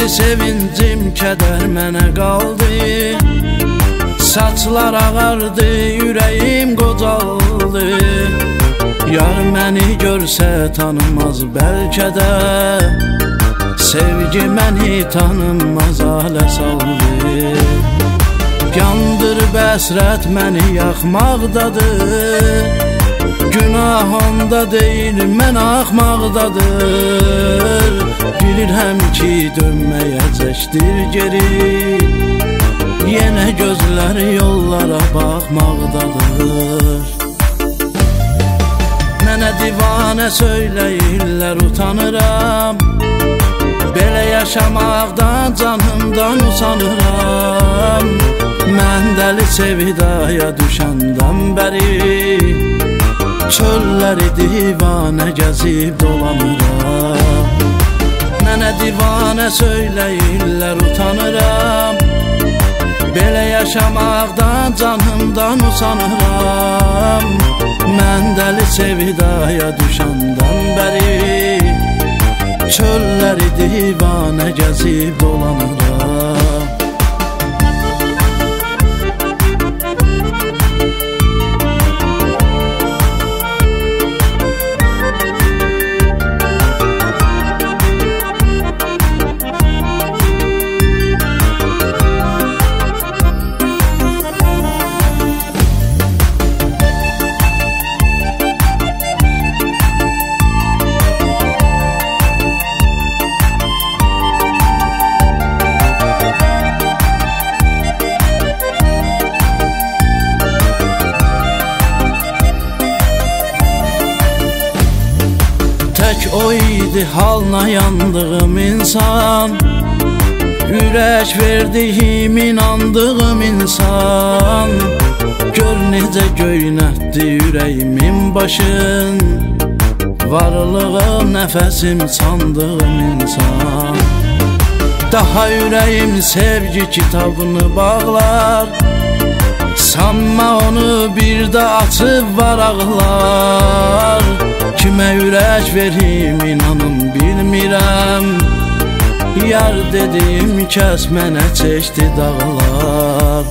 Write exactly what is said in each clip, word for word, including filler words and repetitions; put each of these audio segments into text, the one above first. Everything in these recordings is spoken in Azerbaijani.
sevincim, kədər mənə qaldı. Saçlar ağardı, ürəyim qocaldı. Yar məni görsə tanımaz bəlkə də, sevgi məni tanınmaz halə saldı. Yandırıb əsrət məni yaxmaqdadır. Günah onda deyil, mən axmaqdadır. Bilirəm ki, dönməyəcəkdir geri. Yenə gözləri yollara baxmaqdadır. Mənə divanə söyləyirlər, utanıram. Belə yaşamaqdan canımdan usanıram. Mən dəli sevdaya düşəndən bəri çölləri divanə gəzib dolanıram. Mənə divanə söyləyirlər, utanıram. Belə yaşamaqdan canımdan usanıram. Mən dəli sevdaya düşəndən bəri çölləri divanə gəzib dolanıram. Tək o idi halına yandığım insan, ürək verdiyim inandığım insan. Gör necə göynətdi ürəyimin başın, varlığım, nəfəsim sandığım insan. Daha ürəyim sevgi kitabını bağlar, sanma onu bir də açıb varaqlar. Kimə ürək verim inanın bilmirəm, yar dediyim kəs mənə çəkdi dağlar.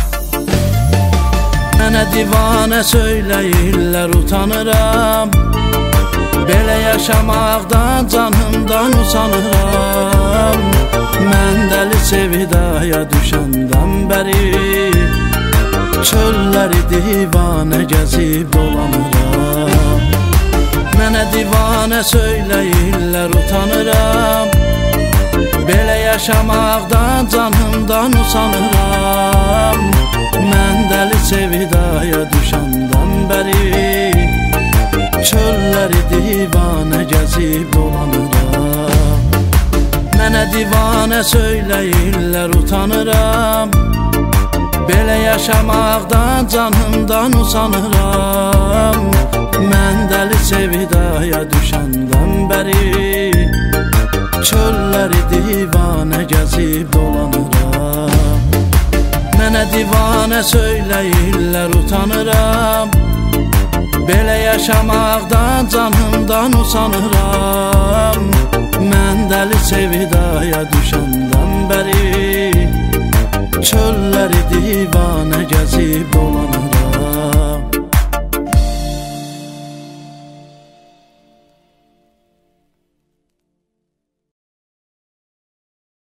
Mənə divanə söyləyirlər, utanıram. Belə yaşamaqdan canımdan usanıram. Mən dəli sevdaya düşəndən bəri çölləri divanə gəzib dolanıram. Mənə divanə söyləyirlər, utanıram. Belə yaşamaqdan canımdan usanıram. Mən dəli sevdaya düşəndən bəri çölləri divanə gəzib dolanıram. Mənə divanə söyləyirlər, utanıram. Belə yaşamaqdan canımdan usanıram. Mən dəli sevdaya düşəndən bəri çölləri divanə gəzib dolanıram. Mənə divanə söyləyirlər, utanıram. Belə yaşamaqdan canımdan usanıram. Mən dəli sevdaya düşəndən bəri çölləri divanə gəzib dolanıram.